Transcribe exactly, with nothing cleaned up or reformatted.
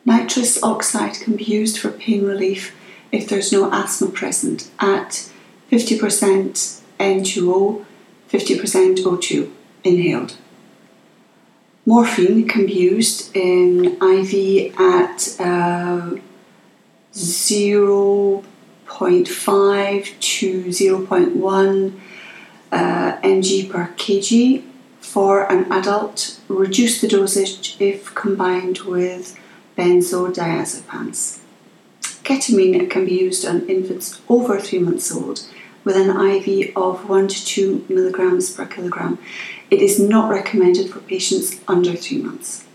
Nitrous oxide can be used for pain relief if there's no asthma present at fifty percent N two O, fifty percent O two inhaled. Morphine can be used in I V at uh, zero point five to zero point one uh, mg per kg for an adult. Reduce the dosage if combined with benzodiazepines. Ketamine can be used on infants over three months old with an I V of one to two milligrams per kilogram. It is not recommended for patients under three months.